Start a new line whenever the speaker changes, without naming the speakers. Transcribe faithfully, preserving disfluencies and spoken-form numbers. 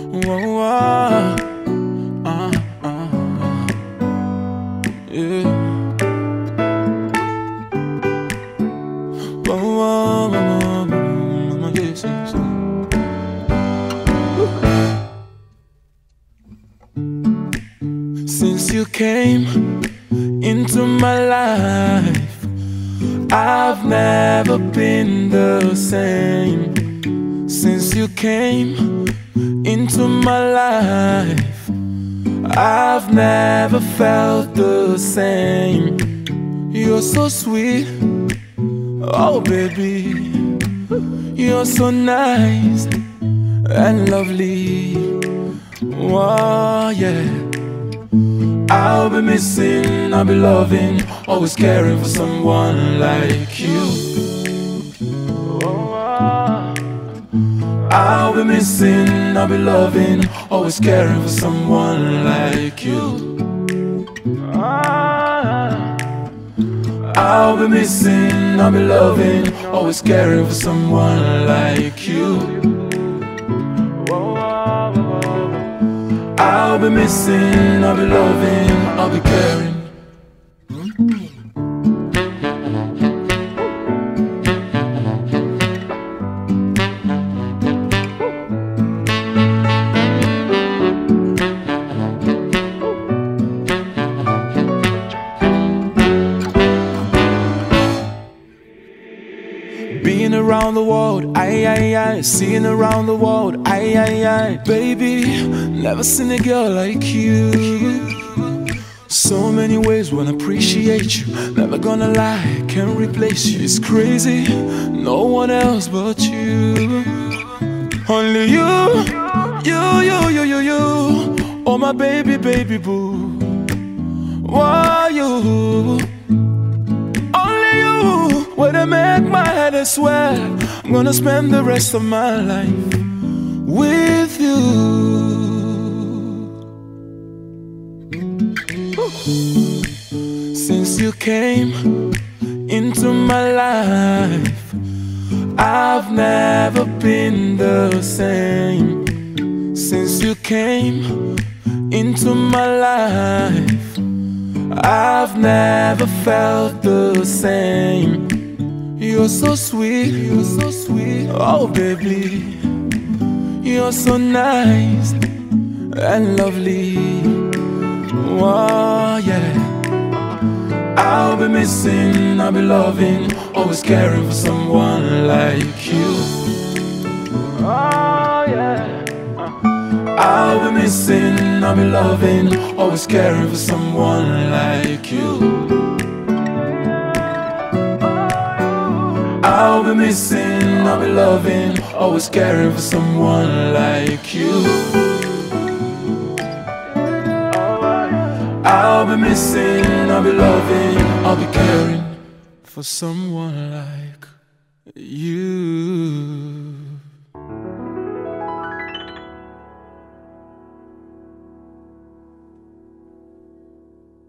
Whoa, whoa. Uh, uh, yeah. Whoa, whoa, whoa, whoa. Yes, yes, yes. Since you came into my life, I've never been the same. Since you came into my life, I've never felt the same. You're so sweet, oh baby. You're so nice and lovely. Oh yeah. I'll be missing, I'll be loving, always caring for someone like you. I'll be missing, I'll be loving, always caring for someone like you. I'll be missing, I'll be loving, always caring for someone like you. I'll be missing, I'll be loving, I'll be caring. Being around the world, aye, aye, aye. Seeing around the world, aye, aye, aye. Baby, never seen a girl like you. So many ways wanna appreciate you. Never gonna lie, can't replace you. It's crazy, no one else but you. Only you, you, you, you, you, you. Oh my baby, baby boo. Why you? When I make my head, I swear I'm gonna spend the rest of my life with you. Since you came into my life, I've never been the same. Since you came into my life, I've never felt the same. You're so sweet, you're so sweet, oh baby. You're so nice and lovely. Oh yeah. I'll be missing, I'll be loving, always caring for someone like you. Oh yeah. I'll be missing, I'll be loving, always caring for someone like you. I'll be missing, I'll be loving, always caring for someone like you. I'll be missing, I'll be loving, I'll be caring for someone like you.